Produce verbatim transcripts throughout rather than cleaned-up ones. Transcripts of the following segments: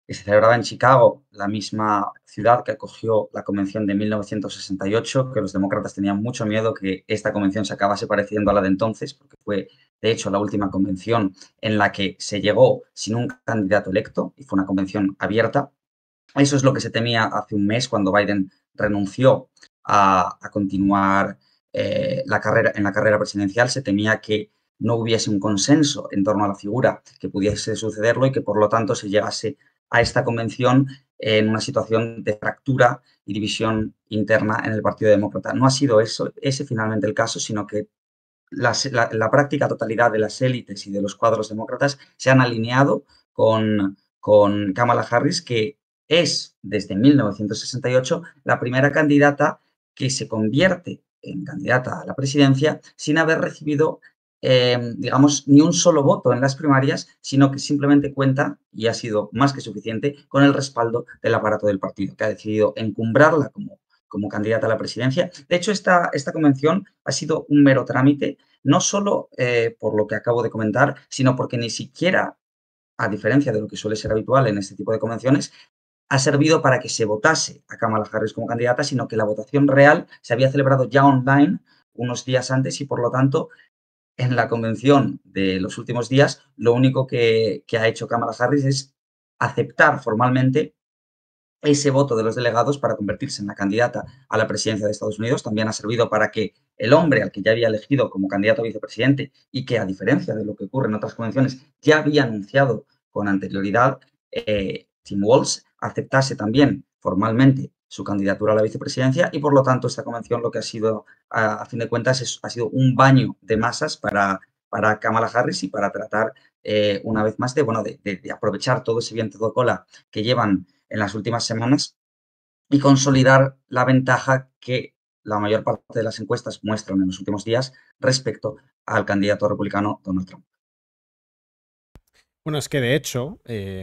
que se celebraba en Chicago, la misma ciudad que acogió la convención de mil novecientos sesenta y ocho, que los demócratas tenían mucho miedo que esta convención se acabase pareciendo a la de entonces, porque fue, de hecho, la última convención en la que se llegó sin un candidato electo y fue una convención abierta. Eso es lo que se temía hace un mes cuando Biden renunció a, a continuar eh, la carrera, en la carrera presidencial. Se temía que no hubiese un consenso en torno a la figura que pudiese sucederlo y que, por lo tanto, se llegase a esta convención en una situación de fractura y división interna en el Partido Demócrata. No ha sido eso, ese finalmente el caso, sino que la, la, la práctica totalidad de las élites y de los cuadros demócratas se han alineado con, con Kamala Harris, que es, desde mil novecientos sesenta y ocho, la primera candidata que se convierte en candidata a la presidencia sin haber recibido, eh, digamos, ni un solo voto en las primarias, sino que simplemente cuenta, y ha sido más que suficiente, con el respaldo del aparato del partido, que ha decidido encumbrarla como, como candidata a la presidencia. De hecho, esta, esta convención ha sido un mero trámite, no solo eh, por lo que acabo de comentar, sino porque ni siquiera, a diferencia de lo que suele ser habitual en este tipo de convenciones, ha servido para que se votase a Kamala Harris como candidata, sino que la votación real se había celebrado ya online unos días antes y, por lo tanto, en la convención de los últimos días, lo único que, que ha hecho Kamala Harris es aceptar formalmente ese voto de los delegados para convertirse en la candidata a la presidencia de Estados Unidos. También ha servido para que el hombre al que ya había elegido como candidato a vicepresidente y que, a diferencia de lo que ocurre en otras convenciones, ya había anunciado con anterioridad, eh, Tim Walz, aceptase también formalmente su candidatura a la vicepresidencia y, por lo tanto, esta convención lo que ha sido, a, a fin de cuentas, es, ha sido un baño de masas para, para Kamala Harris y para tratar, eh, una vez más, de, bueno, de, de, de aprovechar todo ese viento de cola que llevan en las últimas semanas y consolidar la ventaja que la mayor parte de las encuestas muestran en los últimos días respecto al candidato republicano Donald Trump. Bueno, es que de hecho eh,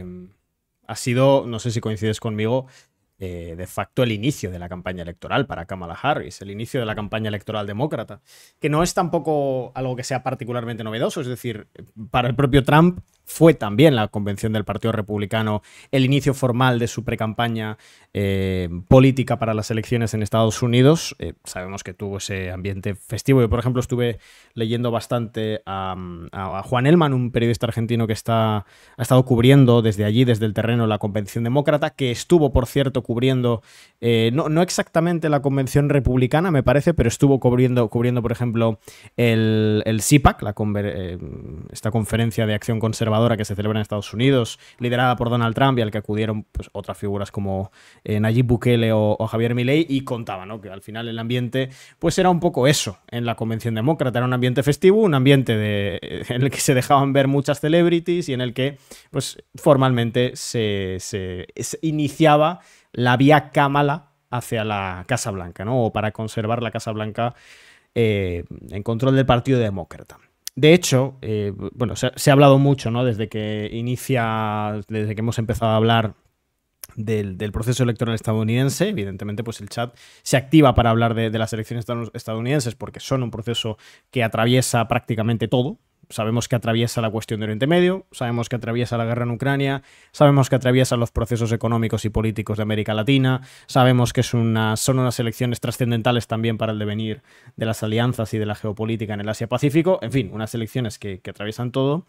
ha sido, no sé si coincides conmigo, eh, de facto el inicio de la campaña electoral para Kamala Harris, el inicio de la campaña electoral demócrata, que no es tampoco algo que sea particularmente novedoso, es decir, para el propio Trump fue también la convención del Partido Republicano el inicio formal de su precampaña eh, política para las elecciones en Estados Unidos. Eh, sabemos que tuvo ese ambiente festivo. Yo, por ejemplo, estuve leyendo bastante a, a, a Juan Elman, un periodista argentino que está, ha estado cubriendo desde allí, desde el terreno, la convención demócrata, que estuvo, por cierto, cubriendo, eh, no, no exactamente la convención republicana, me parece, pero estuvo cubriendo, cubriendo por ejemplo, el, el C PAC, la conver, eh, esta conferencia de acción conservadora que se celebra en Estados Unidos, liderada por Donald Trump y al que acudieron pues, otras figuras como eh, Nayib Bukele o, o Javier Milei, y contaba, ¿no?, que al final el ambiente pues era un poco eso en la convención demócrata, era un ambiente festivo, un ambiente de, en el que se dejaban ver muchas celebrities y en el que pues formalmente se, se, se iniciaba la vía Kamala hacia la Casa Blanca, ¿no?, o para conservar la Casa Blanca eh, en control del Partido Demócrata. De hecho, eh, bueno, se, se ha hablado mucho, ¿no?, desde que inicia, desde que hemos empezado a hablar del, del proceso electoral estadounidense. Evidentemente, pues el chat se activa para hablar de, de las elecciones estadounidenses porque son un proceso que atraviesa prácticamente todo. Sabemos que atraviesa la cuestión de Oriente Medio, sabemos que atraviesa la guerra en Ucrania, sabemos que atraviesa los procesos económicos y políticos de América Latina, sabemos que es una, son unas elecciones trascendentales también para el devenir de las alianzas y de la geopolítica en el Asia-Pacífico. En fin, unas elecciones que, que atraviesan todo.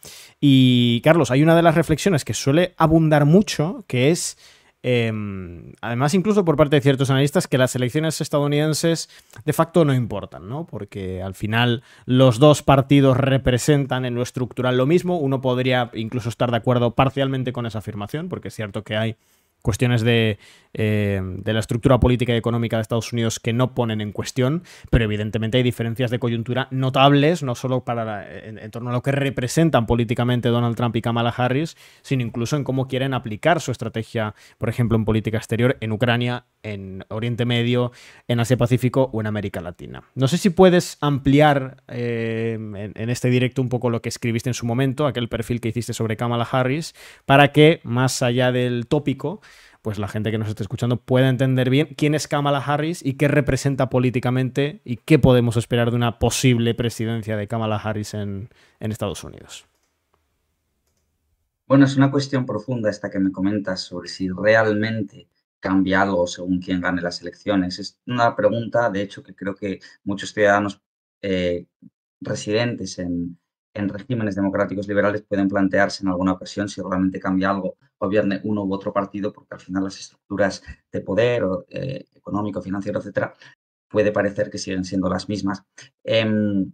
Y, Carlos, hay una de las reflexiones que suele abundar mucho, que es... Eh, además, incluso por parte de ciertos analistas, que las elecciones estadounidenses de facto no importan, ¿no? Porque al final los dos partidos representan en lo estructural lo mismo. Uno podría incluso estar de acuerdo parcialmente con esa afirmación, porque es cierto que hay cuestiones de, eh, de la estructura política y económica de Estados Unidos que no ponen en cuestión, pero evidentemente hay diferencias de coyuntura notables, no solo para la, en, en torno a lo que representan políticamente Donald Trump y Kamala Harris, sino incluso en cómo quieren aplicar su estrategia, por ejemplo, en política exterior, en Ucrania, en Oriente Medio, en Asia-Pacífico o en América Latina. No sé si puedes ampliar eh, en, en este directo un poco lo que escribiste en su momento, aquel perfil que hiciste sobre Kamala Harris, para que, más allá del tópico, pues la gente que nos esté escuchando pueda entender bien quién es Kamala Harris y qué representa políticamente y qué podemos esperar de una posible presidencia de Kamala Harris en, en Estados Unidos. Bueno, es una cuestión profunda esta que me comentas sobre si realmente cambia algo según quién gane las elecciones. Es una pregunta, de hecho, que creo que muchos ciudadanos eh, residentes en, en regímenes democráticos liberales pueden plantearse en alguna ocasión si realmente cambia algo, gobierne uno u otro partido, porque al final las estructuras de poder o, eh, económico, financiero, etcétera, puede parecer que siguen siendo las mismas. Em,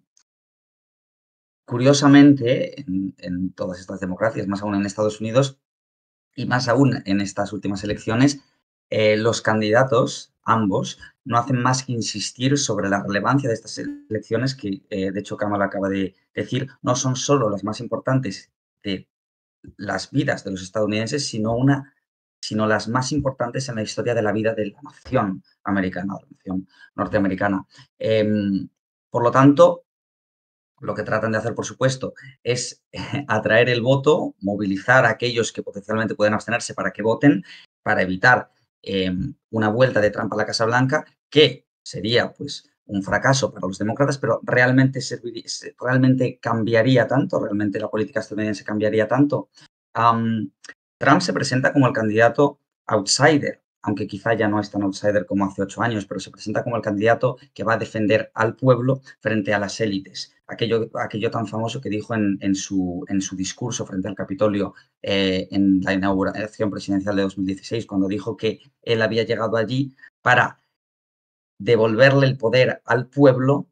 Curiosamente, en, en todas estas democracias, más aún en Estados Unidos, y más aún en estas últimas elecciones, eh, los candidatos, ambos, no hacen más que insistir sobre la relevancia de estas elecciones que, eh, de hecho, Kamala acaba de decir, no son solo las más importantes de las vidas de los estadounidenses, sino, una, sino las más importantes en la historia de la vida de la nación americana, la nación norteamericana. Eh, por lo tanto, lo que tratan de hacer, por supuesto, es atraer el voto, movilizar a aquellos que potencialmente pueden abstenerse para que voten, para evitar eh, una vuelta de Trump a la Casa Blanca, que sería pues un fracaso para los demócratas, pero realmente, serviría, realmente cambiaría tanto, realmente la política estadounidense cambiaría tanto. Um, Trump se presenta como el candidato outsider, aunque quizá ya no es tan outsider como hace ocho años, pero se presenta como el candidato que va a defender al pueblo frente a las élites. Aquello, aquello tan famoso que dijo en, en, su, en su discurso frente al Capitolio eh, en la inauguración presidencial de dos mil dieciséis, cuando dijo que él había llegado allí para devolverle el poder al pueblo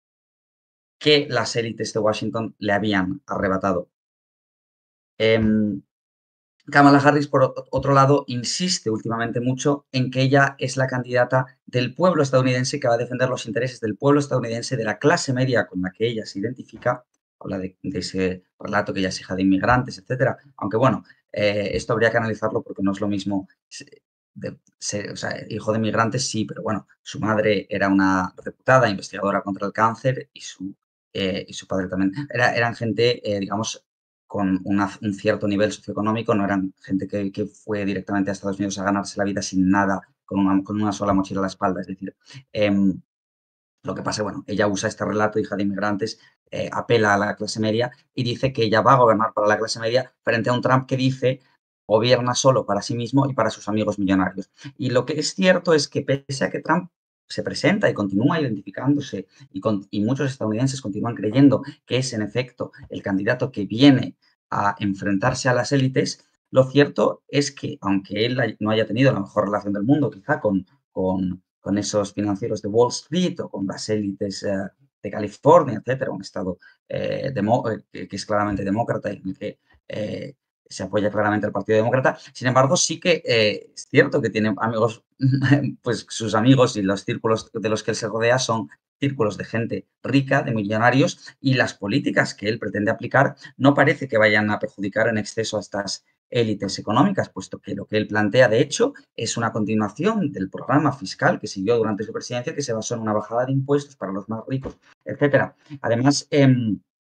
que las élites de Washington le habían arrebatado. Eh, Kamala Harris, por otro lado, insiste últimamente mucho en que ella es la candidata del pueblo estadounidense que va a defender los intereses del pueblo estadounidense, de la clase media con la que ella se identifica. Habla de, de ese relato que ella es hija de inmigrantes, etcétera. Aunque bueno, eh, esto habría que analizarlo porque no es lo mismo. De, ser, o sea, hijo de inmigrantes, sí, pero bueno, su madre era una reputada investigadora contra el cáncer y su, eh, y su padre también. Era, eran gente, eh, digamos, con una, un cierto nivel socioeconómico, no eran gente que, que, fue directamente a Estados Unidos a ganarse la vida sin nada, con una, con una sola mochila a la espalda. Es decir, eh, lo que pasa, bueno, ella usa este relato, hija de inmigrantes, eh, apela a la clase media y dice que ella va a gobernar para la clase media frente a un Trump que dice gobierna solo para sí mismo y para sus amigos millonarios. Y lo que es cierto es que pese a que Trump se presenta y continúa identificándose y, con, y muchos estadounidenses continúan creyendo que es en efecto el candidato que viene a enfrentarse a las élites, lo cierto es que aunque él no haya tenido la mejor relación del mundo quizá con, con, con esos financieros de Wall Street o con las élites eh, de California, etcétera, un estado eh, demo, que, que es claramente demócrata y en el que eh, se apoya claramente al Partido Demócrata. Sin embargo, sí que eh, es cierto que tiene amigos, pues sus amigos y los círculos de los que él se rodea son círculos de gente rica, de millonarios, y las políticas que él pretende aplicar no parece que vayan a perjudicar en exceso a estas élites económicas, puesto que lo que él plantea, de hecho, es una continuación del programa fiscal que siguió durante su presidencia, que se basó en una bajada de impuestos para los más ricos, etcétera. Además, eh,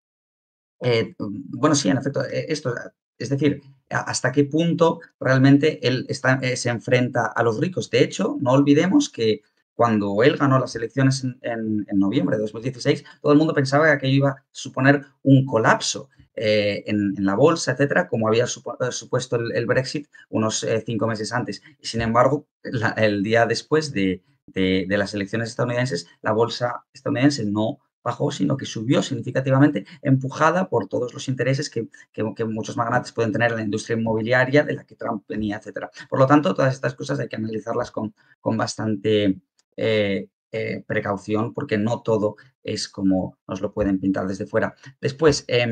eh, bueno, sí, en efecto, esto, es decir, hasta qué punto realmente él está, eh, se enfrenta a los ricos. De hecho, no olvidemos que cuando él ganó las elecciones en, en, en noviembre de dos mil dieciséis, todo el mundo pensaba que aquello iba a suponer un colapso eh, en, en, la bolsa, etcétera, como había supo, supuesto el, el, Brexit unos eh, cinco meses antes. Y sin embargo, la, el día después de, de, de las elecciones estadounidenses, la bolsa estadounidense no bajó, sino que subió significativamente, empujada por todos los intereses que, que, que, muchos magnates pueden tener en la industria inmobiliaria, de la que Trump venía, etcétera. Por lo tanto, todas estas cosas hay que analizarlas con, con bastante eh, eh, precaución, porque no todo es como nos lo pueden pintar desde fuera. Después, eh,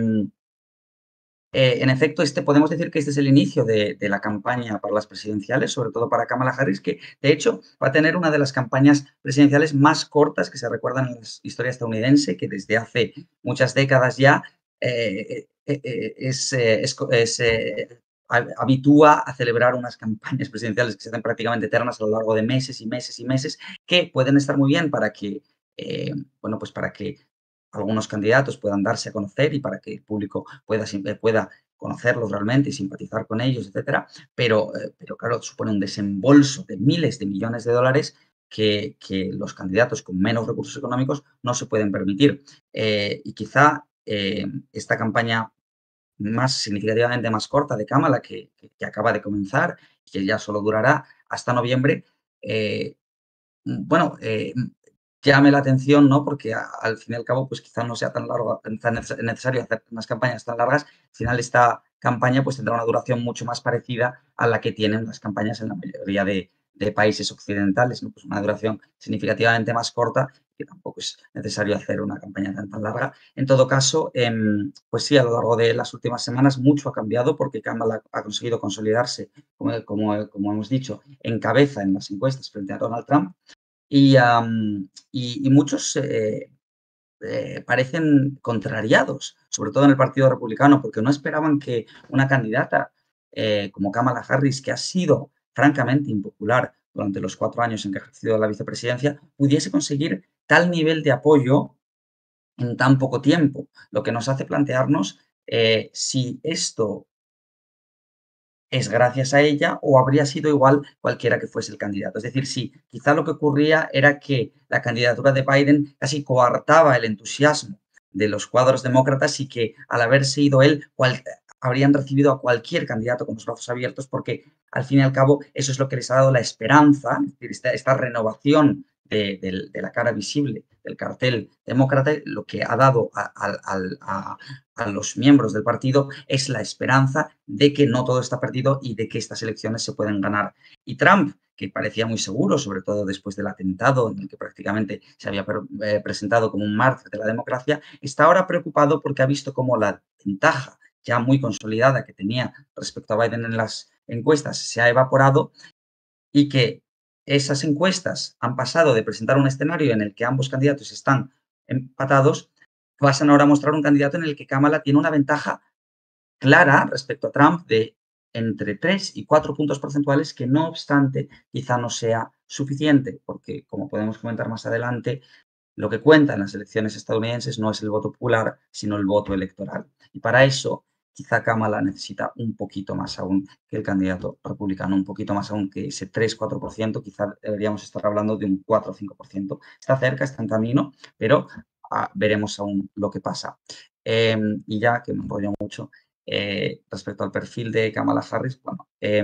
Eh, en efecto, este, podemos decir que este es el inicio de, de, la campaña para las presidenciales, sobre todo para Kamala Harris, que de hecho va a tener una de las campañas presidenciales más cortas que se recuerdan en la historia estadounidense, que desde hace muchas décadas ya eh, eh, es, es, es eh, habitúa a celebrar unas campañas presidenciales que se hacen prácticamente eternas a lo largo de meses y meses y meses, que pueden estar muy bien para que, eh, bueno, pues para que algunos candidatos puedan darse a conocer y para que el público pueda, pueda conocerlos realmente y simpatizar con ellos, etcétera. Pero, pero claro, supone un desembolso de miles de millones de dólares que, que los candidatos con menos recursos económicos no se pueden permitir. Eh, y quizá eh, esta campaña más significativamente más corta de Kamala, que, que, que acaba de comenzar y que ya solo durará hasta noviembre, eh, bueno, eh, llame la atención, ¿no? Porque a, al fin y al cabo, pues quizás no sea tan largo, tan necesario hacer unas campañas tan largas. Al final, esta campaña pues tendrá una duración mucho más parecida a la que tienen las campañas en la mayoría de, de países occidentales, ¿no? Pues una duración significativamente más corta, que tampoco es necesario hacer una campaña tan, tan larga. En todo caso, eh, pues sí, a lo largo de las últimas semanas mucho ha cambiado porque Kamala ha conseguido consolidarse, como, como, como hemos dicho, en cabeza en las encuestas frente a Donald Trump. Y, um, y, y muchos eh, eh, parecen contrariados, sobre todo en el Partido Republicano, porque no esperaban que una candidata eh, como Kamala Harris, que ha sido francamente impopular durante los cuatro años en que ha ejercido la vicepresidencia, pudiese conseguir tal nivel de apoyo en tan poco tiempo, lo que nos hace plantearnos eh, si esto es gracias a ella o habría sido igual cualquiera que fuese el candidato. Es decir, si quizá lo que ocurría era que la candidatura de Biden casi coartaba el entusiasmo de los cuadros demócratas y que al haberse ido él cual, habrían recibido a cualquier candidato con los brazos abiertos porque al fin y al cabo eso es lo que les ha dado la esperanza, es decir, esta, esta renovación de, de, de, la cara visible del cartel demócrata, lo que ha dado a, a, a, a los miembros del partido es la esperanza de que no todo está perdido y de que estas elecciones se pueden ganar. Y Trump, que parecía muy seguro, sobre todo después del atentado en el que prácticamente se había eh, presentado como un mártir de la democracia, está ahora preocupado porque ha visto cómo la ventaja ya muy consolidada que tenía respecto a Biden en las encuestas se ha evaporado y que esas encuestas han pasado de presentar un escenario en el que ambos candidatos están empatados, pasan ahora a mostrar un candidato en el que Kamala tiene una ventaja clara respecto a Trump de entre tres y cuatro puntos porcentuales que, no obstante, quizá no sea suficiente, porque, como podemos comentar más adelante, lo que cuenta en las elecciones estadounidenses no es el voto popular, sino el voto electoral. Y para eso, quizá Kamala necesita un poquito más aún que el candidato republicano, un poquito más aún que ese tres cuatro por ciento, quizá deberíamos estar hablando de un cuatro o cinco por ciento. Está cerca, está en camino, pero ah, veremos aún lo que pasa. Eh, y ya que me enrollo mucho, eh, respecto al perfil de Kamala Harris, bueno, eh,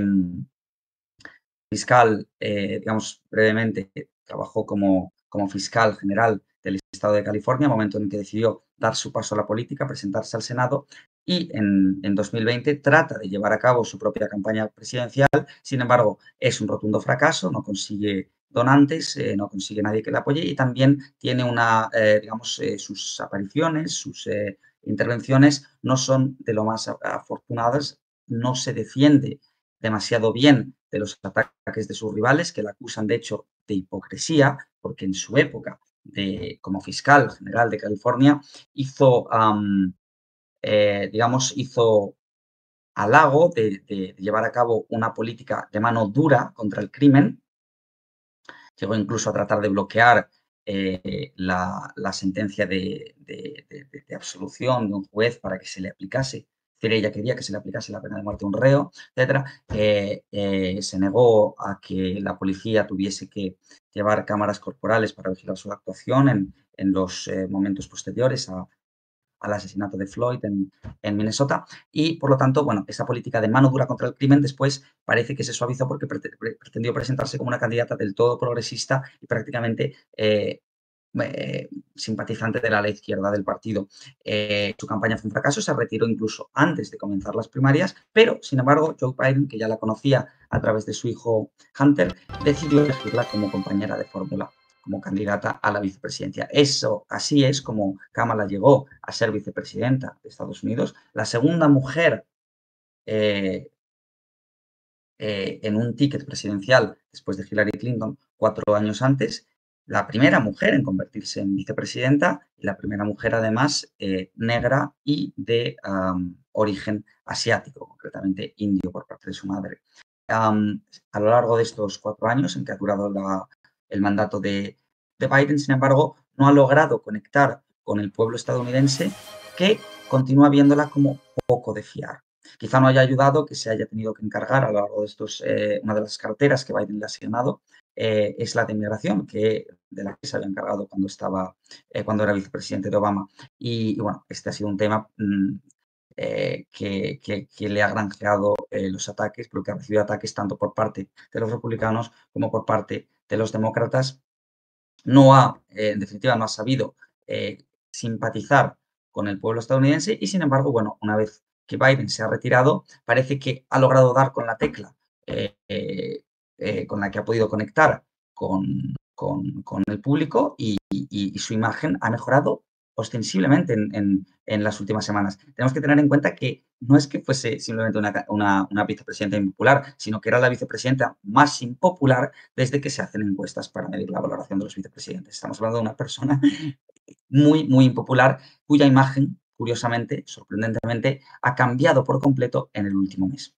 fiscal, eh, digamos brevemente, trabajó como, como fiscal general del estado de California, momento en que decidió dar su paso a la política, presentarse al Senado y en, en dos mil veinte trata de llevar a cabo su propia campaña presidencial. Sin embargo, es un rotundo fracaso, no consigue donantes, eh, no consigue nadie que le apoye y también tiene una, eh, digamos, eh, sus apariciones, sus eh, intervenciones no son de lo más afortunadas, no se defiende demasiado bien de los ataques de sus rivales, que la acusan, de hecho, de hipocresía, porque en su época de, como fiscal general de California hizo, um, eh, digamos, hizo halago de, de, de llevar a cabo una política de mano dura contra el crimen. Llegó incluso a tratar de bloquear eh, la, la, sentencia de, de, de, de, absolución de un juez para que se le aplicase. Es decir, ella quería que se le aplicase la pena de muerte a un reo, etcétera. Eh, eh, se negó a que la policía tuviese que llevar cámaras corporales para vigilar su actuación en, en los eh, momentos posteriores a, al asesinato de Floyd en, en, Minnesota y, por lo tanto, bueno, esa política de mano dura contra el crimen después parece que se suavizó porque pretendió presentarse como una candidata del todo progresista y prácticamente eh, eh, simpatizante de la ala izquierda del partido. Eh, su campaña fue un fracaso, se retiró incluso antes de comenzar las primarias, pero, sin embargo, Joe Biden, que ya la conocía a través de su hijo Hunter, decidió elegirla como compañera de fórmula, como candidata a la vicepresidencia. Eso, así es como Kamala llegó a ser vicepresidenta de Estados Unidos, la segunda mujer eh, eh, en un ticket presidencial después de Hillary Clinton cuatro años antes, la primera mujer en convertirse en vicepresidenta y la primera mujer además eh, negra y de um, origen asiático, concretamente indio por parte de su madre. Um, a lo largo de estos cuatro años en que ha durado la, el mandato de, de Biden, sin embargo, no ha logrado conectar con el pueblo estadounidense que continúa viéndola como poco de fiar. Quizá no haya ayudado que se haya tenido que encargar a lo largo de estos, eh, una de las carteras que Biden le ha asignado eh, es la de inmigración, que, de la que se había encargado cuando, estaba, eh, cuando era vicepresidente de Obama. Y, y, bueno, este ha sido un tema mmm, eh, que, que, que, le ha granjeado eh, los ataques, porque ha recibido ataques tanto por parte de los republicanos como por parte de los demócratas. No ha, eh, en definitiva, no ha sabido eh, simpatizar con el pueblo estadounidense y, sin embargo, bueno, una vez que Biden se ha retirado, parece que ha logrado dar con la tecla eh, eh, eh, con la que ha podido conectar con, con, con el público y, y, y, su imagen ha mejorado ostensiblemente en, en, en, las últimas semanas. Tenemos que tener en cuenta que no es que fuese simplemente una, una, una vicepresidenta impopular, sino que era la vicepresidenta más impopular desde que se hacen encuestas para medir la valoración de los vicepresidentes. Estamos hablando de una persona muy, muy impopular, cuya imagen, curiosamente, sorprendentemente, ha cambiado por completo en el último mes.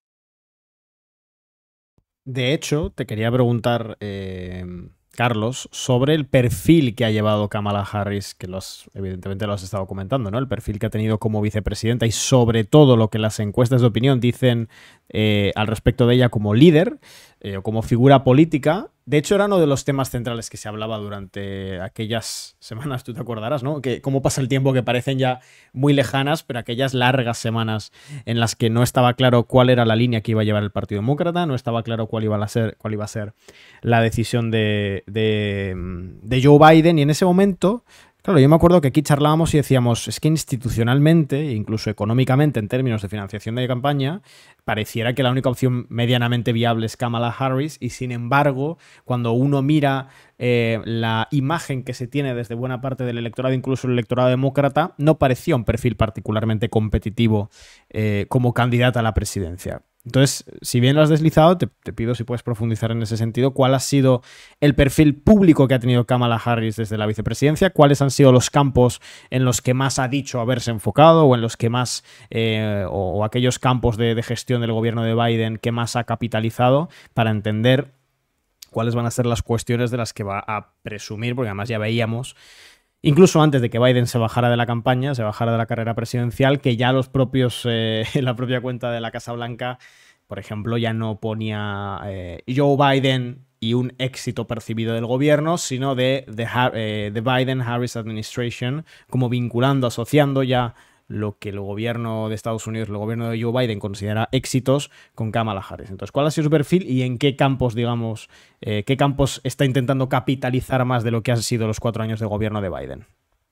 De hecho, te quería preguntar, eh, Carlos, sobre el perfil que ha llevado Kamala Harris, que lo has, evidentemente lo has estado comentando, ¿no? El perfil que ha tenido como vicepresidenta y sobre todo lo que las encuestas de opinión dicen eh, al respecto de ella como líder eh, o como figura política. De hecho, era uno de los temas centrales que se hablaba durante aquellas semanas, tú te acordarás, ¿no? Que cómo pasa el tiempo, que parecen ya muy lejanas, pero aquellas largas semanas en las que no estaba claro cuál era la línea que iba a llevar el Partido Demócrata, no estaba claro cuál iba a ser, cuál iba a ser la decisión de, de, de Joe Biden, y en ese momento, claro, yo me acuerdo que aquí charlábamos y decíamos, es que institucionalmente, incluso económicamente, en términos de financiación de campaña, pareciera que la única opción medianamente viable es Kamala Harris, y sin embargo, cuando uno mira eh, la imagen que se tiene desde buena parte del electorado, incluso el electorado demócrata, no parecía un perfil particularmente competitivo eh, como candidata a la presidencia. Entonces, si bien lo has deslizado, te, te pido si puedes profundizar en ese sentido. ¿Cuál ha sido el perfil público que ha tenido Kamala Harris desde la vicepresidencia? ¿Cuáles han sido los campos en los que más ha dicho haberse enfocado o en los que más, eh, o, o aquellos campos de, de gestión del gobierno de Biden que más ha capitalizado, para entender cuáles van a ser las cuestiones de las que va a presumir? Porque además ya veíamos, incluso antes de que Biden se bajara de la campaña, se bajara de la carrera presidencial, que ya los propios, eh, en la propia cuenta de la Casa Blanca, por ejemplo, ya no ponía eh, Joe Biden y un éxito percibido del gobierno, sino de the, eh, the Biden-Harris Administration, como vinculando, asociando ya lo que el gobierno de Estados Unidos, el gobierno de Joe Biden considera éxitos con Kamala Harris. Entonces, ¿cuál ha sido su perfil y en qué campos, digamos, eh, qué campos está intentando capitalizar más de lo que han sido los cuatro años de gobierno de Biden?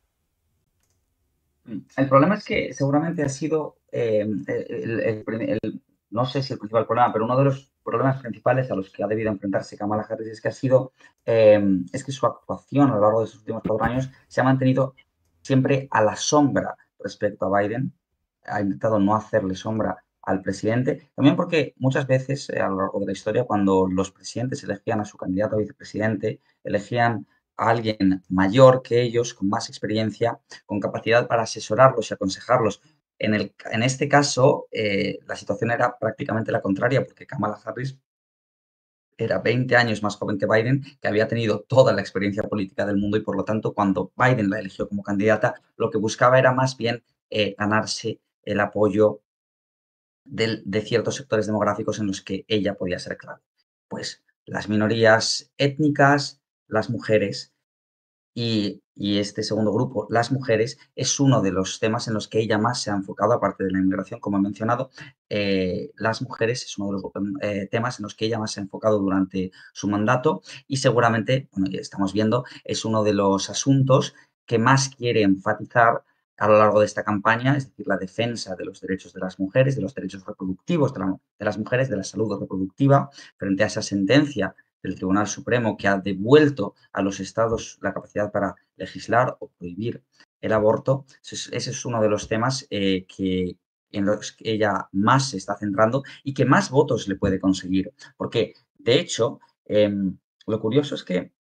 El problema es que seguramente ha sido, eh, el, el, el, el, no sé si el principal problema, pero uno de los problemas principales a los que ha debido enfrentarse Kamala Harris es que ha sido, eh, es que su actuación a lo largo de sus últimos cuatro años se ha mantenido siempre a la sombra respecto a Biden. Ha intentado no hacerle sombra al presidente, también porque muchas veces eh, a lo largo de la historia, cuando los presidentes elegían a su candidato a vicepresidente, elegían a alguien mayor que ellos, con más experiencia, con capacidad para asesorarlos y aconsejarlos. En, el, en este caso, eh, la situación era prácticamente la contraria, porque Kamala Harris era veinte años más joven que Biden, que había tenido toda la experiencia política del mundo y, por lo tanto, cuando Biden la eligió como candidata, lo que buscaba era más bien eh, ganarse el apoyo de, de ciertos sectores demográficos en los que ella podía ser clave. Pues las minorías étnicas, las mujeres. Y, y, este segundo grupo, las mujeres, es uno de los temas en los que ella más se ha enfocado, aparte de la inmigración, como he mencionado. Eh, las mujeres es uno de los eh, temas en los que ella más se ha enfocado durante su mandato y seguramente, bueno, ya estamos viendo, es uno de los asuntos que más quiere enfatizar a lo largo de esta campaña, es decir, la defensa de los derechos de las mujeres, de los derechos reproductivos de, la, de las mujeres, de la salud reproductiva, frente a esa sentencia del Tribunal Supremo que ha devuelto a los estados la capacidad para legislar o prohibir el aborto. Ese es uno de los temas eh, que, en los que ella más se está centrando y que más votos le puede conseguir. Porque, de hecho, eh, lo curioso es que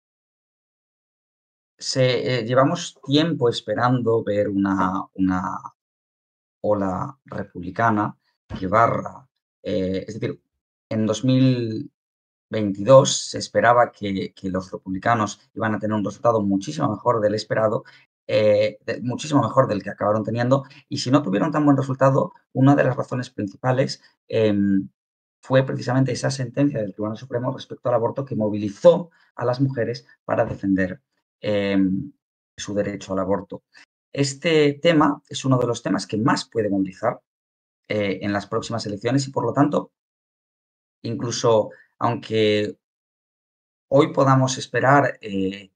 se, eh, llevamos tiempo esperando ver una, una ola republicana que barra, eh, es decir, en dos mil veintidós se esperaba que, que, los republicanos iban a tener un resultado muchísimo mejor del esperado, eh, de, muchísimo mejor del que acabaron teniendo, y si no tuvieron tan buen resultado, una de las razones principales eh, fue precisamente esa sentencia del Tribunal Supremo respecto al aborto que movilizó a las mujeres para defender eh, su derecho al aborto. este tema es uno de los temas que más puede movilizar eh, en las próximas elecciones y, por lo tanto, incluso aunque hoy podamos esperar eh,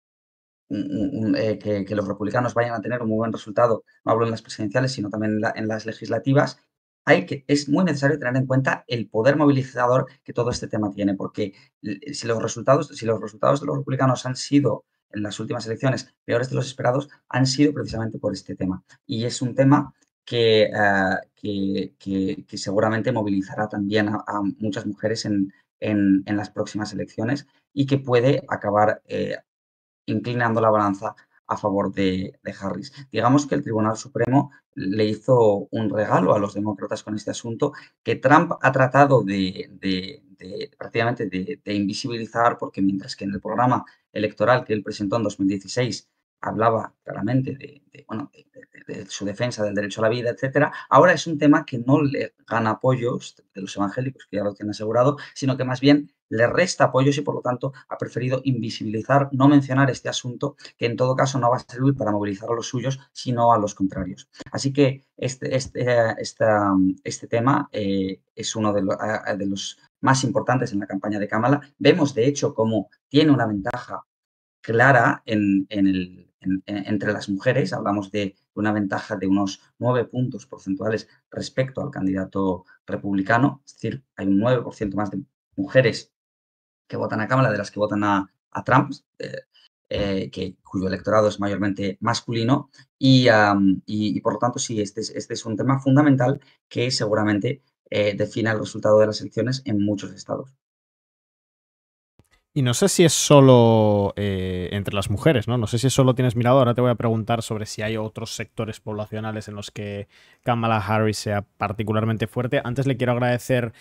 un- un- eh, que, que los republicanos vayan a tener un muy buen resultado, no hablo en las presidenciales, sino también en, la- en las legislativas, hay que, es muy necesario tener en cuenta el poder movilizador que todo este tema tiene, porque l- si los resultados, si los resultados de los republicanos han sido en las últimas elecciones peores de los esperados, han sido precisamente por este tema. Y es un tema que, eh, que, que- que seguramente movilizará también a, a muchas mujeres en, en- en las próximas elecciones y que puede acabar eh, inclinando la balanza a favor de, de Harris. Digamos que el Tribunal Supremo le hizo un regalo a los demócratas con este asunto que Trump ha tratado de, de- de prácticamente de, de invisibilizar, porque mientras que en el programa electoral que él presentó en dos mil dieciséis hablaba claramente de, de, bueno, de, de- de su defensa del derecho a la vida, etcétera, ahora es un tema que no le gana apoyos de los evangélicos, que ya lo tienen asegurado, sino que más bien le resta apoyos y, por lo tanto, ha preferido invisibilizar, no mencionar este asunto, que en todo caso no va a servir para movilizar a los suyos, sino a los contrarios. Así que este, este, esta- este tema eh, es uno de, lo- a- de los más importantes en la campaña de Kamala. Vemos, de hecho, cómo tiene una ventaja clara en, en el- en- en- entre las mujeres. Hablamos de una ventaja de unos nueve puntos porcentuales respecto al candidato republicano. Es decir, hay un nueve por ciento más de mujeres que votan a Kamala de las que votan a, a Trump, eh, eh, que, cuyo electorado es mayormente masculino. Y, am, y- y, por lo tanto, sí, este es, este es un tema fundamental que seguramente eh, defina el resultado de las elecciones en muchos estados. Y no sé si es solo eh, entre las mujeres, ¿no? No sé si solo tienes mirado. Ahora te voy a preguntar sobre si hay otros sectores poblacionales en los que Kamala Harris sea particularmente fuerte. Antes le quiero agradecer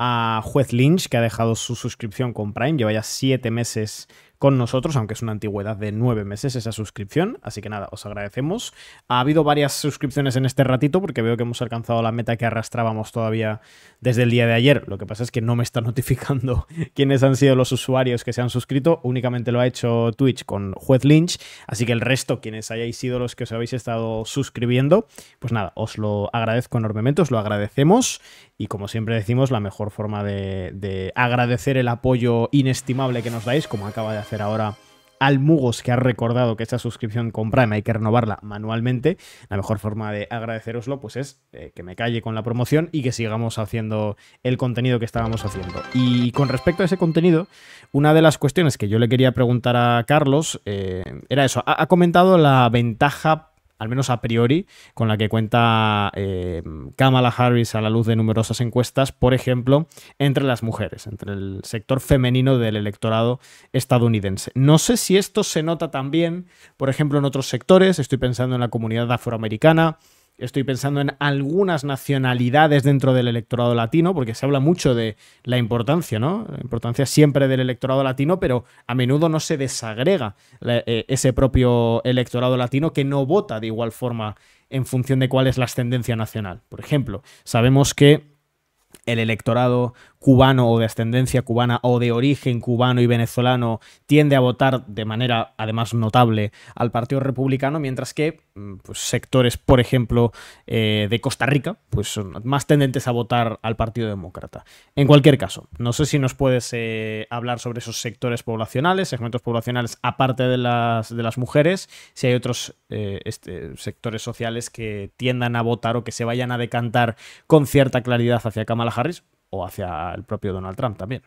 a Juez Lynch, que ha dejado su suscripción con Prime. Lleva ya siete meses con nosotros, aunque es una antigüedad de nueve meses esa suscripción. Así que nada, os agradecemos. Ha habido varias suscripciones en este ratito, porque veo que hemos alcanzado la meta que arrastrábamos todavía desde el día de ayer. Lo que pasa es que no me está notificando quiénes han sido los usuarios que se han suscrito. Únicamente lo ha hecho Twitch con Juez Lynch. Así que el resto, quienes hayáis sido los que os habéis estado suscribiendo, pues nada, os lo agradezco enormemente, os lo agradecemos. Y como siempre decimos, la mejor forma de, de agradecer el apoyo inestimable que nos dais, como acaba de hacer ahora Almugos, que ha recordado que esta suscripción con Prime hay que renovarla manualmente. La mejor forma de agradeceroslo pues es eh, que me calle con la promoción y que sigamos haciendo el contenido que estábamos haciendo. Y con respecto a ese contenido, una de las cuestiones que yo le quería preguntar a Carlos eh, era eso. Ha, ha comentado la ventaja, al menos a priori, con la que cuenta eh, Kamala Harris a la luz de numerosas encuestas, por ejemplo, entre las mujeres, entre el sector femenino del electorado estadounidense. No sé si esto se nota también, por ejemplo, en otros sectores. Estoy pensando en la comunidad afroamericana, estoy pensando en algunas nacionalidades dentro del electorado latino, porque se habla mucho de la importancia, ¿no? La importancia siempre del electorado latino, pero a menudo no se desagrega la, eh, ese propio electorado latino que no vota de igual forma en función de cuál es la ascendencia nacional. Por ejemplo, sabemos que el electorado cubano o de ascendencia cubana o de origen cubano y venezolano tiende a votar de manera además notable al Partido Republicano, mientras que pues, sectores, por ejemplo, eh, de Costa Rica, pues son más tendentes a votar al Partido Demócrata. En cualquier caso, no sé si nos puedes eh, hablar sobre esos sectores poblacionales, segmentos poblacionales aparte de las, de las mujeres, si hay otros eh, este, sectores sociales que tiendan a votar o que se vayan a decantar con cierta claridad hacia Kamala Harris o hacia el propio Donald Trump también.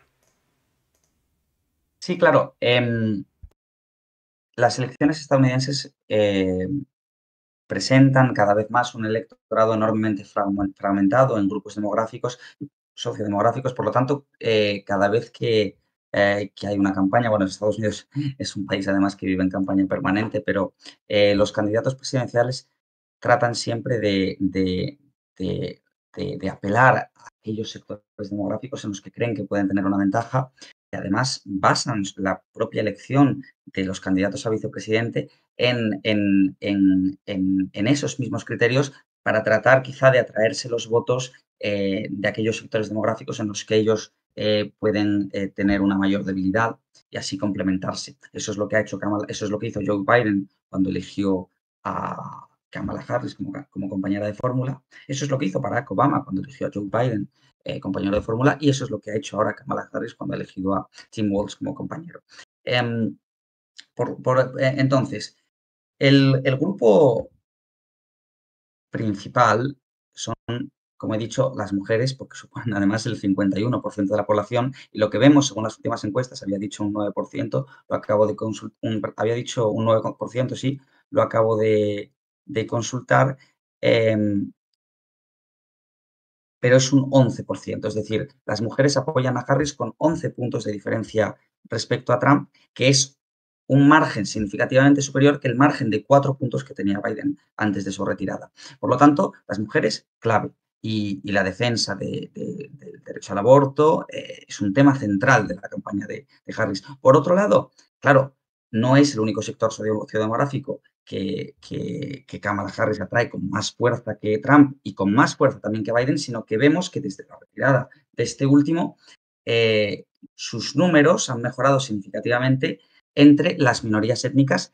Sí, claro. em, las elecciones estadounidenses eh, presentan cada vez más un electorado enormemente fragmen- fragmentado en grupos demográficos, sociodemográficos. Por lo tanto, eh, cada vez que, eh, que hay una campaña, bueno, Estados Unidos es un país además que vive en campaña permanente, pero eh, los candidatos presidenciales tratan siempre de, de- de- de- de apelar a aquellos sectores demográficos en los que creen que pueden tener una ventaja y además basan la propia elección de los candidatos a vicepresidente en, en- en- en- en esos mismos criterios para tratar quizá de atraerse los votos eh, de aquellos sectores demográficos en los que ellos eh, pueden eh, tener una mayor debilidad y así complementarse. Eso es lo que ha hecho Kamala, eso es lo que hizo Joe Biden cuando eligió a Kamala Harris como, como compañera de fórmula. Eso es lo que hizo Barack Obama cuando eligió a Joe Biden, eh, compañero de fórmula, y eso es lo que ha hecho ahora Kamala Harris cuando ha elegido a Tim Walz como compañero. Eh, por, por, eh, entonces, el, el grupo principal son, como he dicho, las mujeres, porque suponen además el cincuenta y uno por ciento de la población, y lo que vemos según las últimas encuestas, había dicho un nueve por ciento, lo acabo de consultar, había dicho un nueve por ciento, sí, lo acabo de, de consultar, eh, pero es un once por ciento, es decir, las mujeres apoyan a Harris con once puntos de diferencia respecto a Trump, que es un margen significativamente superior que el margen de cuatro puntos que tenía Biden antes de su retirada. Por lo tanto, las mujeres, clave. Y, y la defensa de, de, del derecho al aborto eh, es un tema central de la campaña de, de Harris. Por otro lado, claro, no es el único sector sociodemográfico que, que, que Kamala Harris atrae con más fuerza que Trump y con más fuerza también que Biden, sino que vemos que desde la retirada de este último, eh, sus números han mejorado significativamente entre las minorías étnicas,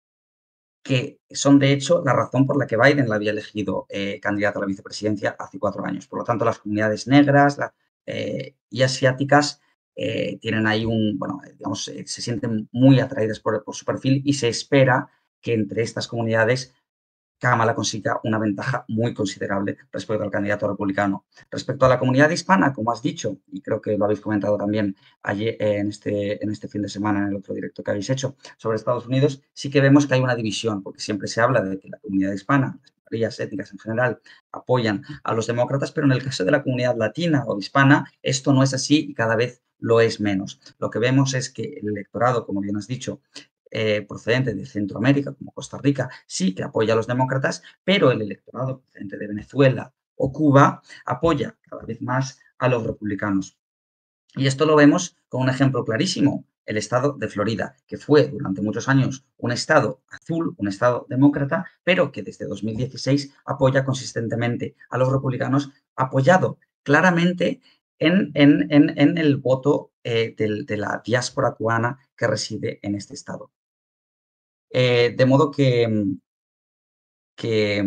que son de hecho la razón por la que Biden la había elegido eh, candidata a la vicepresidencia hace cuatro años. Por lo tanto, las comunidades negras la, eh, y asiáticas eh, tienen ahí un, bueno, digamos, eh, se sienten muy atraídas por, por su perfil y se espera que entre estas comunidades Kamala consiga una ventaja muy considerable respecto al candidato republicano. Respecto a la comunidad hispana, como has dicho, y creo que lo habéis comentado también ayer, eh, en, este, en este fin de semana, en el otro directo que habéis hecho sobre Estados Unidos, sí que vemos que hay una división, porque siempre se habla de que la comunidad hispana, las minorías étnicas en general, apoyan a los demócratas, pero en el caso de la comunidad latina o hispana, esto no es así y cada vez lo es menos. Lo que vemos es que el electorado, como bien has dicho, Eh, procedente de Centroamérica, como Costa Rica, sí que apoya a los demócratas, pero el electorado procedente de Venezuela o Cuba apoya cada vez más a los republicanos. Y esto lo vemos con un ejemplo clarísimo, el estado de Florida, que fue durante muchos años un estado azul, un estado demócrata, pero que desde dos mil dieciséis apoya consistentemente a los republicanos, apoyado claramente en, en, en, en el voto eh, de, de la diáspora cubana que reside en este estado. Eh, de modo que, que,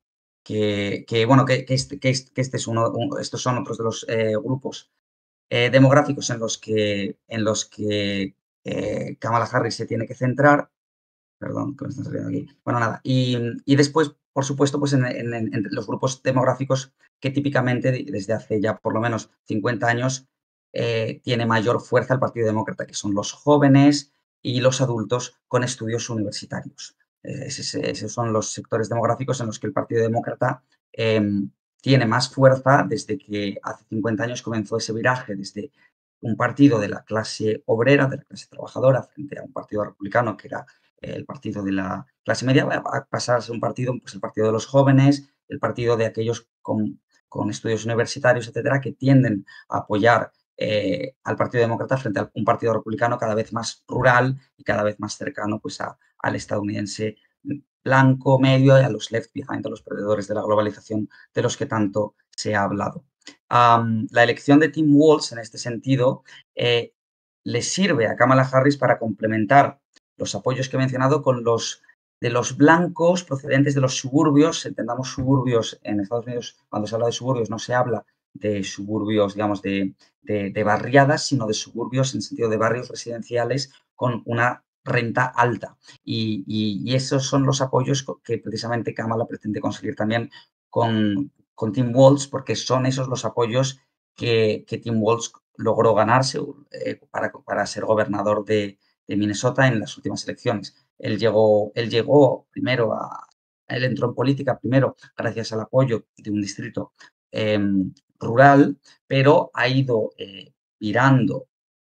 que, que bueno, que, que, este, que, este, es uno, un, estos son otros de los eh, grupos eh, demográficos en los que, en los que eh, Kamala Harris se tiene que centrar. Perdón, que me están saliendo aquí. Bueno, nada. Y, y después, por supuesto, pues en, en, en, los grupos demográficos que típicamente desde hace ya por lo menos cincuenta años eh, tiene mayor fuerza el Partido Demócrata, que son los jóvenes y los adultos con estudios universitarios. Eh, esos, esos son los sectores demográficos en los que el Partido Demócrata eh, tiene más fuerza desde que hace cincuenta años comenzó ese viraje desde un partido de la clase obrera, de la clase trabajadora, frente a un partido republicano que era el partido de la clase media, va a pasar a ser un partido, pues el partido de los jóvenes, el partido de aquellos con, con estudios universitarios, etcétera, que tienden a apoyar eh, al Partido Demócrata frente a un partido republicano cada vez más rural y cada vez más cercano pues, a, al estadounidense blanco, medio y a los left behind, a los perdedores de la globalización de los que tanto se ha hablado. Um, la elección de Tim Walz, en este sentido, eh, le sirve a Kamala Harris para complementar los apoyos que he mencionado con los de los blancos procedentes de los suburbios. Entendamos suburbios en Estados Unidos, cuando se habla de suburbios no se habla de suburbios, digamos, de, de, de barriadas, sino de suburbios en sentido de barrios residenciales con una renta alta. Y, y, y esos son los apoyos que precisamente Kamala pretende conseguir también con, con Tim Walz, porque son esos los apoyos que, que Tim Walz logró ganarse eh, para, para ser gobernador de, de Minnesota en las últimas elecciones. Él llegó, él llegó primero a, él entró en política primero gracias al apoyo de un distrito eh, rural, pero ha ido eh, virando,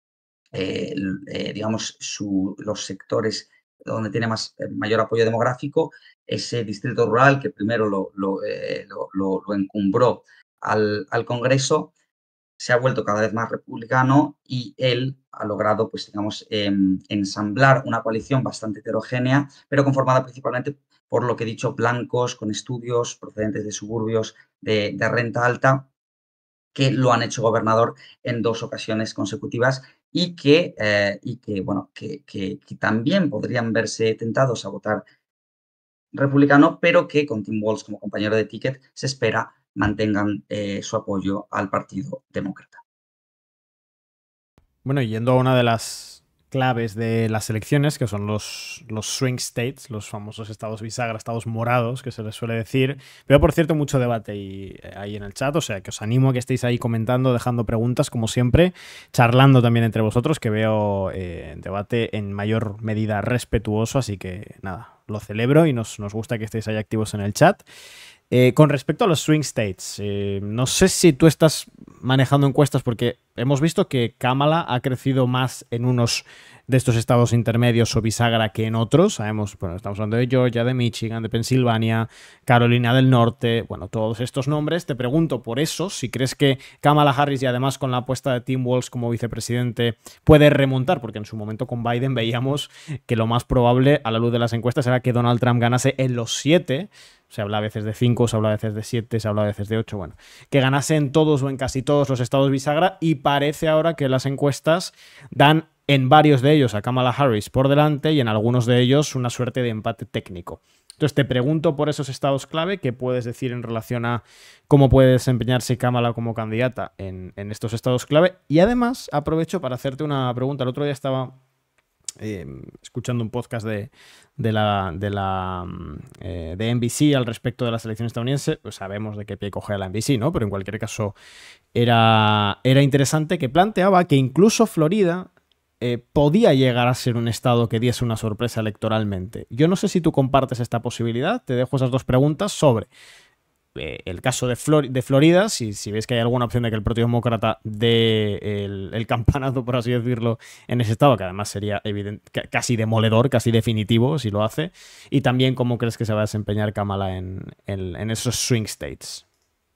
eh, eh, digamos, su, los sectores donde tiene más, eh, mayor apoyo demográfico, ese distrito rural que primero lo, lo, eh, lo, lo, lo encumbró al, al Congreso, se ha vuelto cada vez más republicano y él ha logrado, pues, digamos, eh, ensamblar una coalición bastante heterogénea, pero conformada principalmente por lo que he dicho, blancos con estudios procedentes de suburbios de, de renta alta, que lo han hecho gobernador en dos ocasiones consecutivas y que, eh, y que bueno, que, que, que también podrían verse tentados a votar republicano, pero que con Tim Walz como compañero de ticket se espera mantengan eh, su apoyo al Partido Demócrata. Bueno, yendo a una de las claves de las elecciones, que son los, los swing states, los famosos estados bisagra, estados morados, que se les suele decir. Veo, por cierto, mucho debate ahí, ahí en el chat, o sea, que os animo a que estéis ahí comentando, dejando preguntas, como siempre, charlando también entre vosotros, que veo eh, debate en mayor medida respetuoso, así que nada, lo celebro y nos, nos gusta que estéis ahí activos en el chat. Eh, con respecto a los swing states, eh, no sé si tú estás manejando encuestas porque hemos visto que Kamala ha crecido más en unos de estos estados intermedios o bisagra que en otros. Sabemos, bueno, estamos hablando de Georgia, de Michigan, de Pensilvania, Carolina del Norte, bueno, todos estos nombres. Te pregunto por eso, si crees que Kamala Harris y además con la apuesta de Tim Walz como vicepresidente puede remontar, porque en su momento con Biden veíamos que lo más probable a la luz de las encuestas era que Donald Trump ganase en los siete. Se habla a veces de cinco, se habla a veces de siete, se habla a veces de ocho, bueno, que ganase en todos o en casi todos los estados bisagra, y parece ahora que las encuestas dan en varios de ellos a Kamala Harris por delante y en algunos de ellos una suerte de empate técnico. Entonces te pregunto por esos estados clave, ¿qué puedes decir en relación a cómo puede desempeñarse Kamala como candidata en, en estos estados clave? Y además aprovecho para hacerte una pregunta. El otro día estaba Eh, escuchando un podcast de, de la, de, la eh, de N B C al respecto de la selección estadounidense. Pues sabemos de qué pie coge la N B C, ¿no? Pero en cualquier caso era, era interesante, que planteaba que incluso Florida eh, podía llegar a ser un estado que diese una sorpresa electoralmente. Yo no sé si tú compartes esta posibilidad. Te dejo esas dos preguntas sobre Eh, el caso de, Flor de Florida, si, si ves que hay alguna opción de que el Partido Demócrata dé el, el campanazo, por así decirlo, en ese estado, que además sería evidente, casi demoledor, casi definitivo si lo hace, y también cómo crees que se va a desempeñar Kamala en, en, en esos swing states.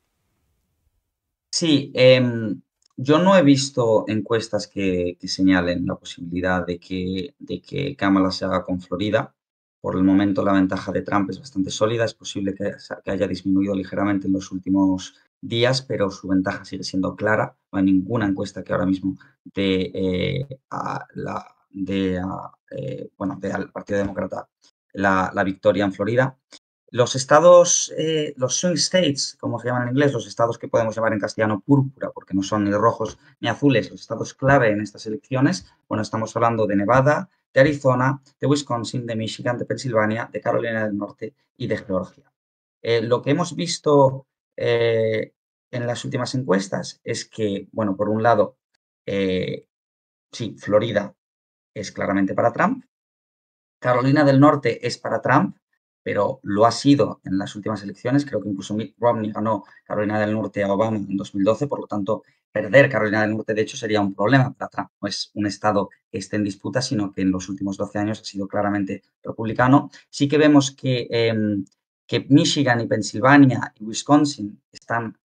Sí, eh, yo no he visto encuestas que, que señalen la posibilidad de que, de que Kamala se haga con Florida. Por el momento la ventaja de Trump es bastante sólida, es posible que, que haya disminuido ligeramente en los últimos días, pero su ventaja sigue siendo clara. No hay ninguna encuesta que ahora mismo dé eh, a la, de, a, eh, bueno, de al Partido Demócrata la, la victoria en Florida. Los estados, eh, los swing states, como se llaman en inglés, los estados que podemos llamar en castellano púrpura, porque no son ni rojos ni azules, los estados clave en estas elecciones, bueno, estamos hablando de Nevada, de Arizona, de Wisconsin, de Michigan, de Pensilvania, de Carolina del Norte y de Georgia. Eh, lo que hemos visto eh, en las últimas encuestas es que, bueno, por un lado, eh, sí, Florida es claramente para Trump, Carolina del Norte es para Trump, pero lo ha sido en las últimas elecciones. Creo que incluso Mitt Romney ganó Carolina del Norte a Obama en dos mil doce, por lo tanto, perder Carolina del Norte, de hecho, sería un problema para Trump. No es un estado que esté en disputa, sino que en los últimos doce años ha sido claramente republicano. Sí que vemos que, eh, que Michigan y Pensilvania y Wisconsin están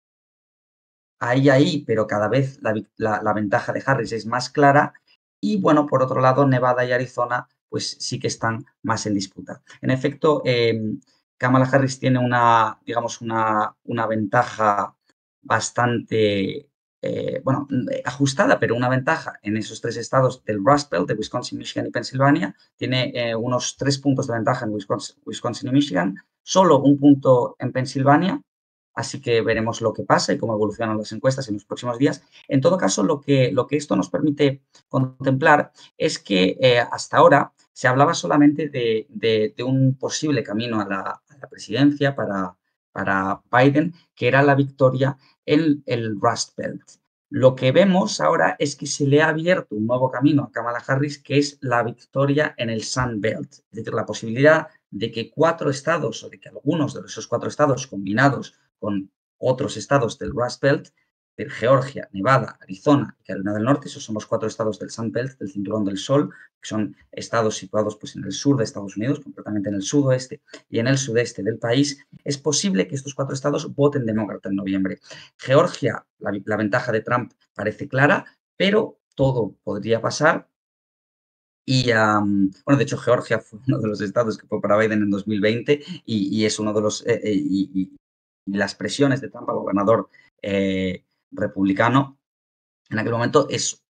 ahí, ahí, pero cada vez la, la, la ventaja de Harris es más clara. Y bueno, por otro lado, Nevada y Arizona pues sí que están más en disputa. En efecto, eh, Kamala Harris tiene una, digamos, una, una ventaja bastante, eh, bueno, ajustada, pero una ventaja en esos tres estados del Rust Belt, de Wisconsin, Michigan y Pensilvania. Tiene eh, unos tres puntos de ventaja en Wisconsin, Wisconsin y Michigan, solo un punto en Pensilvania. Así que veremos lo que pasa y cómo evolucionan las encuestas en los próximos días. En todo caso, lo que, lo que esto nos permite contemplar es que eh, hasta ahora se hablaba solamente de, de, de un posible camino a la, a la presidencia para, para Biden, que era la victoria en el Rust Belt. Lo que vemos ahora es que se le ha abierto un nuevo camino a Kamala Harris, que es la victoria en el Sun Belt, es decir, la posibilidad de que cuatro estados o de que algunos de esos cuatro estados combinados con otros estados del Rust Belt, de Georgia, Nevada, Arizona y Carolina del Norte, esos son los cuatro estados del Sun Belt, del Cinturón del Sol, que son estados situados pues, en el sur de Estados Unidos, concretamente en el sudoeste y en el sudeste del país. Es posible que estos cuatro estados voten demócrata en noviembre. Georgia, la, la ventaja de Trump parece clara, pero todo podría pasar. Y, um, bueno, de hecho, Georgia fue uno de los estados que fue para Biden en dos mil veinte y, y es uno de los... Eh, eh, y, y, las presiones de Trump al gobernador eh, republicano en aquel momento es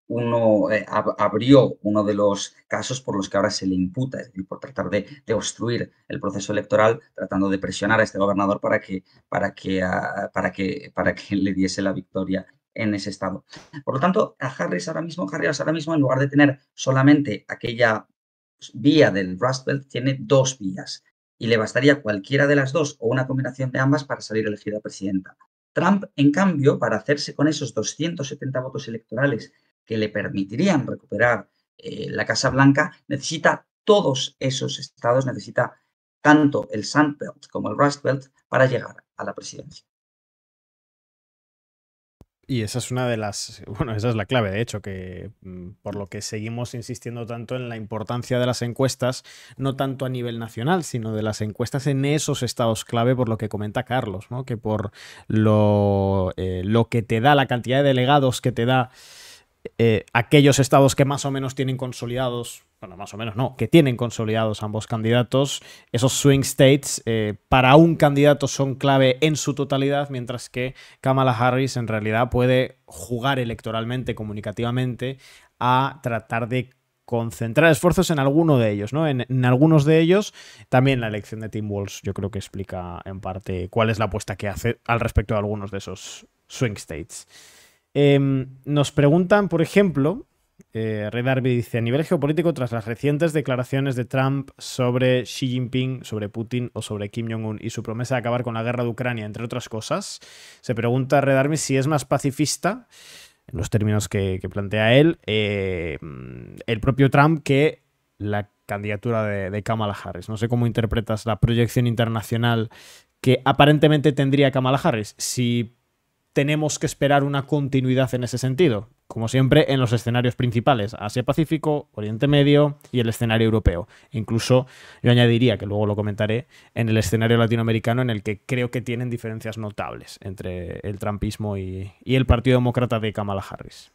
uno eh, ab abrió uno de los casos por los que ahora se le imputa, es decir, por tratar de, de obstruir el proceso electoral, tratando de presionar a este gobernador para que, para que, uh, para que, para que le diese la victoria en ese estado. Por lo tanto, a Harris ahora mismo, Harris ahora mismo, en lugar de tener solamente aquella vía del Rust Belt, tiene dos vías y le bastaría cualquiera de las dos o una combinación de ambas para salir elegida presidenta. Trump, en cambio, para hacerse con esos doscientos setenta votos electorales que le permitirían recuperar eh, la Casa Blanca, necesita todos esos estados, necesita tanto el Sun Belt como el Rust Belt para llegar a la presidencia. Y esa es una de las, bueno, esa es la clave, de hecho, que por lo que seguimos insistiendo tanto en la importancia de las encuestas, no tanto a nivel nacional, sino de las encuestas en esos estados clave, por lo que comenta Carlos, ¿no? Que por lo, eh, lo que te da, la cantidad de delegados que te da eh, aquellos estados que más o menos tienen consolidados, bueno, más o menos no, que tienen consolidados ambos candidatos, esos swing states eh, para un candidato son clave en su totalidad, mientras que Kamala Harris en realidad puede jugar electoralmente, comunicativamente, a tratar de concentrar esfuerzos en alguno de ellos, ¿no? En, en algunos de ellos, también la elección de Tim Walz yo creo que explica en parte cuál es la apuesta que hace al respecto de algunos de esos swing states. Eh, nos preguntan, por ejemplo, eh, Red Darby dice, a nivel geopolítico, tras las recientes declaraciones de Trump sobre Xi Jinping, sobre Putin o sobre Kim Jong-un y su promesa de acabar con la guerra de Ucrania, entre otras cosas, se pregunta Red Darby si es más pacifista, en los términos que, que plantea él, eh, el propio Trump que la candidatura de, de Kamala Harris. No sé cómo interpretas la proyección internacional que aparentemente tendría Kamala Harris. Si tenemos que esperar una continuidad en ese sentido, como siempre en los escenarios principales, Asia-Pacífico, Oriente Medio y el escenario europeo. Incluso yo añadiría, que luego lo comentaré, en el escenario latinoamericano, en el que creo que tienen diferencias notables entre el trumpismo y, y el Partido Demócrata de Kamala Harris.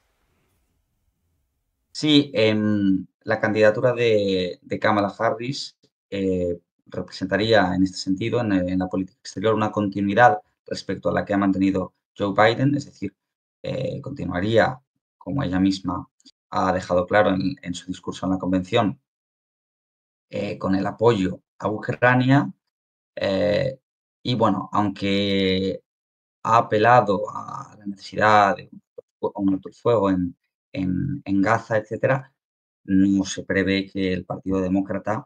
Sí, eh, la candidatura de, de Kamala Harris eh, representaría en este sentido, en, en la política exterior, una continuidad respecto a la que ha mantenido Joe Biden, es decir, eh, continuaría, como ella misma ha dejado claro en, en su discurso en la convención, eh, con el apoyo a Ucrania. Eh, y bueno, aunque ha apelado a la necesidad de un alto el fuego en, en, en Gaza, etcétera, no se prevé que el Partido Demócrata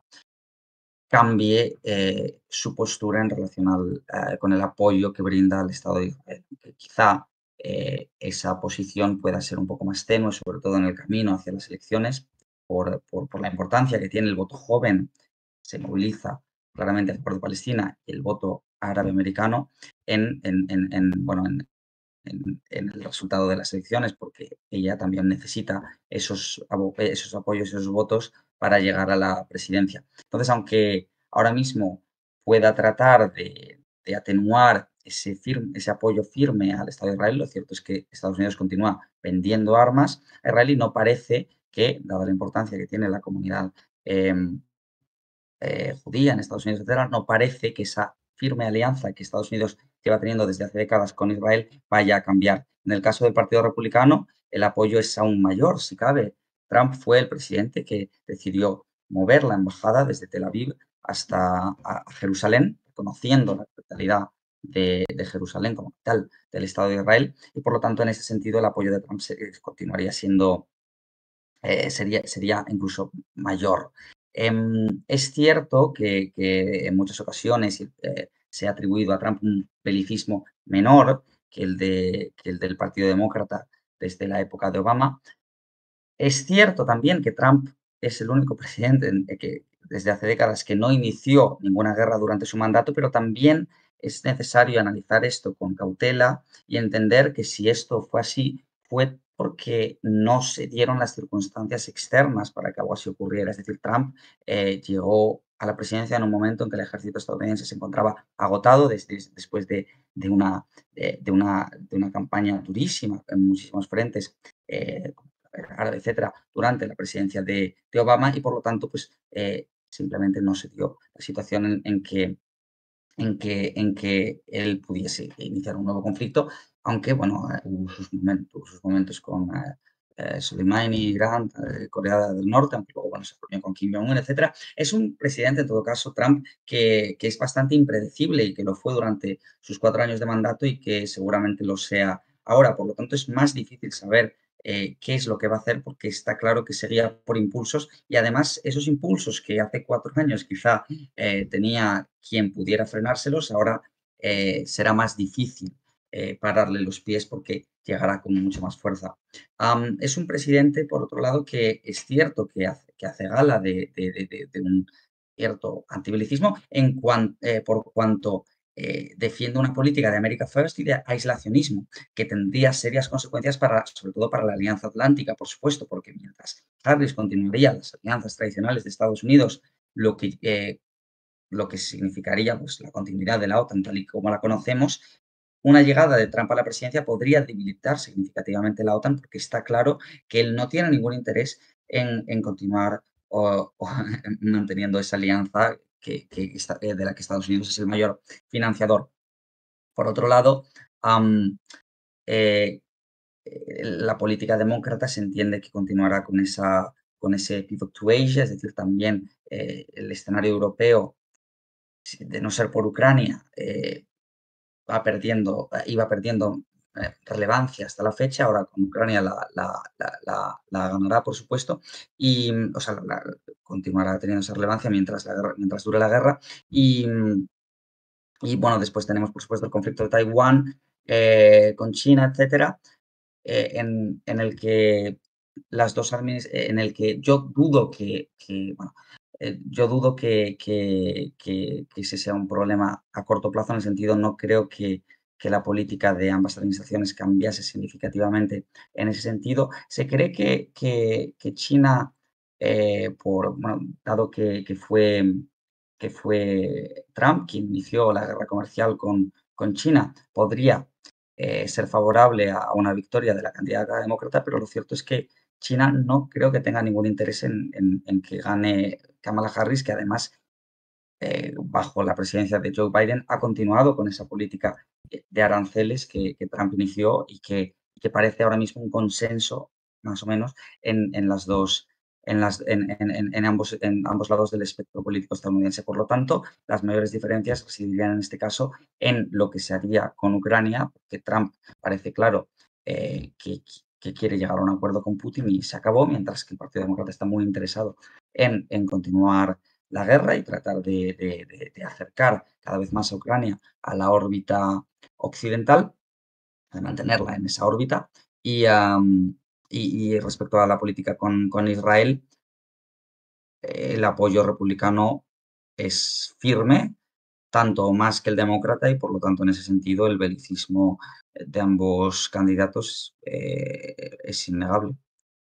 cambie eh, su postura en relación al, eh, con el apoyo que brinda al Estado de Israel. Que quizá eh, esa posición pueda ser un poco más tenue, sobre todo en el camino hacia las elecciones, por, por, por la importancia que tiene el voto joven, se moviliza claramente a favor de Palestina, y el voto árabe-americano en, en, en, en, bueno, en, en, en, el resultado de las elecciones, porque ella también necesita esos, esos apoyos, esos votos para llegar a la presidencia. Entonces, aunque ahora mismo pueda tratar de, de atenuar ese, firme, ese apoyo firme al Estado de Israel, lo cierto es que Estados Unidos continúa vendiendo armas a Israel y no parece que, dada la importancia que tiene la comunidad eh, eh, judía en Estados Unidos, etcétera, no parece que esa firme alianza que Estados Unidos lleva teniendo desde hace décadas con Israel vaya a cambiar. En el caso del Partido Republicano, el apoyo es aún mayor, si cabe. Trump fue el presidente que decidió mover la embajada desde Tel Aviv hasta a, a Jerusalén, reconociendo la totalidad de, de, Jerusalén como capital del Estado de Israel, y por lo tanto, en ese sentido, el apoyo de Trump se, continuaría siendo, eh, sería, sería incluso mayor. Eh, es cierto que, que, en muchas ocasiones eh, se ha atribuido a Trump un belicismo menor que el, de, que el del Partido Demócrata desde la época de Obama. Es cierto también que Trump es el único presidente que desde hace décadas que no inició ninguna guerra durante su mandato, pero también es necesario analizar esto con cautela y entender que si esto fue así, fue porque no se dieron las circunstancias externas para que algo así ocurriera. Es decir, Trump eh, llegó a la presidencia en un momento en que el ejército estadounidense se encontraba agotado desde, después de, de, una, de, de, una, de una campaña durísima en muchísimos frentes, eh, árabe, etcétera, durante la presidencia de, de Obama, y por lo tanto, pues eh, simplemente no se dio la situación en, en que en que, en que él pudiese iniciar un nuevo conflicto, aunque, bueno, hubo sus momentos, sus momentos con, eh, Soleimani, Irán, eh, Corea del Norte, aunque luego bueno, se reunió con Kim Jong-un, etcétera. Es un presidente, en todo caso, Trump, que, que es bastante impredecible y que lo fue durante sus cuatro años de mandato y que seguramente lo sea ahora. Por lo tanto, es más difícil saber eh, qué es lo que va a hacer porque está claro que seguía por impulsos y además esos impulsos que hace cuatro años quizá eh, tenía quien pudiera frenárselos, ahora eh, será más difícil eh, pararle los pies porque llegará con mucha más fuerza. Um, es un presidente, por otro lado, que es cierto que hace, que hace gala de, de, de, de un cierto antibelicismo en cuan, eh, por cuanto eh, defiende una política de America First y de aislacionismo, que tendría serias consecuencias para, sobre todo para la Alianza Atlántica, por supuesto, porque mientras Harris continuaría las alianzas tradicionales de Estados Unidos, lo que, eh, lo que significaría pues, la continuidad de la OTAN tal y como la conocemos, una llegada de Trump a la presidencia podría debilitar significativamente la OTAN porque está claro que él no tiene ningún interés en, en continuar o, o manteniendo esa alianza que, que está, de la que Estados Unidos es el mayor financiador. Por otro lado, um, eh, la política demócrata se entiende que continuará con, esa, con ese pivot to Asia, es decir, también eh, el escenario europeo, de no ser por Ucrania, eh, va perdiendo, iba perdiendo eh, relevancia hasta la fecha, ahora con Ucrania la, la, la, la ganará, por supuesto, y, o sea, la, continuará teniendo esa relevancia mientras, la guerra, mientras dure la guerra, y, y bueno, después tenemos, por supuesto, el conflicto de Taiwán eh, con China, etcétera, eh, en, en el que las dos en el que yo dudo que, que bueno, eh, yo dudo que, que, que, que, ese sea un problema a corto plazo, en el sentido, no creo que, que la política de ambas administraciones cambiase significativamente en ese sentido. Se cree que, que, que China, eh, por, bueno, dado que, que, fue, que fue Trump quien inició la guerra comercial con, con China, podría eh, ser favorable a una victoria de la candidata demócrata, pero lo cierto es que China no creo que tenga ningún interés en, en, en que gane Kamala Harris, que además, eh, bajo la presidencia de Joe Biden, ha continuado con esa política de aranceles que, que Trump inició y que, que parece ahora mismo un consenso, más o menos, en, en las dos, en, las, en, en, en, ambos, en ambos lados del espectro político estadounidense. Por lo tanto, las mayores diferencias residirían en este caso en lo que se haría con Ucrania, porque Trump parece claro eh, que, que quiere llegar a un acuerdo con Putin y se acabó, mientras que el Partido Demócrata está muy interesado en, en continuar la guerra y tratar de, de, de, de acercar cada vez más a Ucrania a la órbita occidental, de mantenerla en esa órbita. Y, um, y, y respecto a la política con, con Israel, eh, el apoyo republicano es firme, tanto más que el demócrata, y por lo tanto, en ese sentido, el belicismo de ambos candidatos eh, es innegable.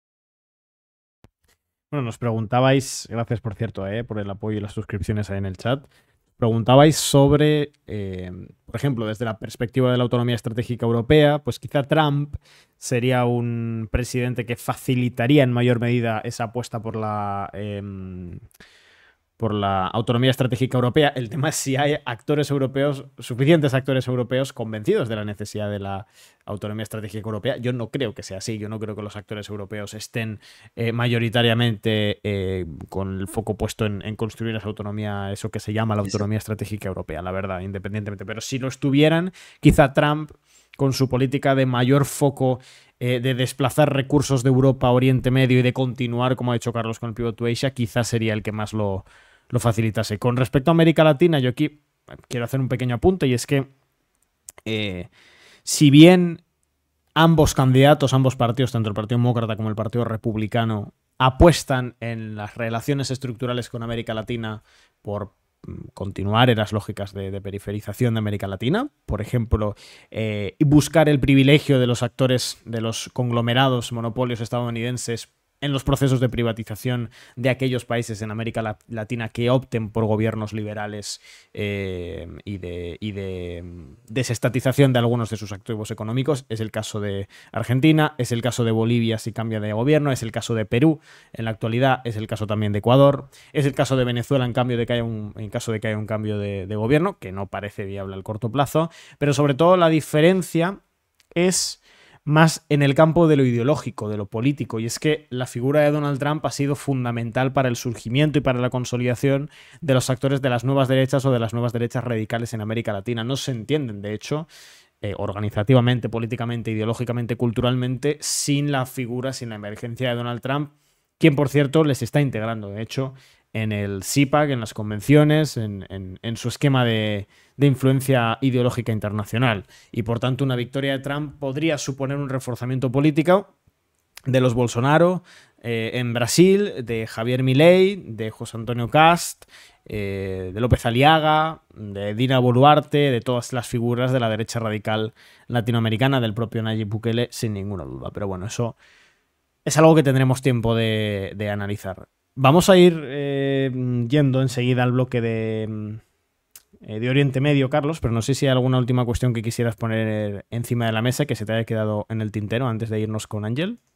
Bueno, nos preguntabais, gracias por cierto, eh, por el apoyo y las suscripciones ahí en el chat. Preguntabais sobre, eh, por ejemplo, desde la perspectiva de la autonomía estratégica europea, pues quizá Trump sería un presidente que facilitaría en mayor medida esa apuesta por la, eh, por la autonomía estratégica europea. El tema es si hay actores europeos, suficientes actores europeos convencidos de la necesidad de la autonomía estratégica europea. Yo no creo que sea así. Yo no creo que los actores europeos estén eh, mayoritariamente eh, con el foco puesto en, en construir esa autonomía, eso que se llama la autonomía estratégica europea, la verdad, independientemente. Pero si lo estuvieran, quizá Trump, con su política de mayor foco eh, de desplazar recursos de Europa a Oriente Medio y de continuar, como ha hecho Carlos con el Pivot to Asia, quizás sería el que más lo, lo facilitase. Con respecto a América Latina, yo aquí quiero hacer un pequeño apunte, y es que eh, si bien ambos candidatos, ambos partidos, tanto el Partido Demócrata como el Partido Republicano, apuestan en las relaciones estructurales con América Latina por continuar en las lógicas de, de periferización de América Latina, por ejemplo, eh, y buscar el privilegio de los actores, de los conglomerados, monopolios estadounidenses en los procesos de privatización de aquellos países en América Latina que opten por gobiernos liberales eh, y, de, y de desestatización de algunos de sus activos económicos. Es el caso de Argentina, es el caso de Bolivia si cambia de gobierno, es el caso de Perú en la actualidad, es el caso también de Ecuador, es el caso de Venezuela en, cambio de que haya un, en caso de que haya un cambio de, de gobierno, que no parece viable al corto plazo, pero sobre todo la diferencia es más en el campo de lo ideológico, de lo político, y es que la figura de Donald Trump ha sido fundamental para el surgimiento y para la consolidación de los actores de las nuevas derechas o de las nuevas derechas radicales en América Latina. No se entienden, de hecho, eh, organizativamente, políticamente, ideológicamente, culturalmente, sin la figura, sin la emergencia de Donald Trump, quien, por cierto, les está integrando, de hecho, en el C PAC, en las convenciones, en, en, en su esquema de, de influencia ideológica internacional. Y por tanto, una victoria de Trump podría suponer un reforzamiento político de los Bolsonaro eh, en Brasil, de Javier Milei, de José Antonio Cast, eh, de López Aliaga, de Dina Boluarte, de todas las figuras de la derecha radical latinoamericana, del propio Nayib Bukele, sin ninguna duda. Pero bueno, eso es algo que tendremos tiempo de, de analizar. Vamos a ir eh, yendo enseguida al bloque de, eh, de Oriente Medio, Carlos, pero no sé si hay alguna última cuestión que quisieras poner encima de la mesa que se te haya quedado en el tintero antes de irnos con Ángel.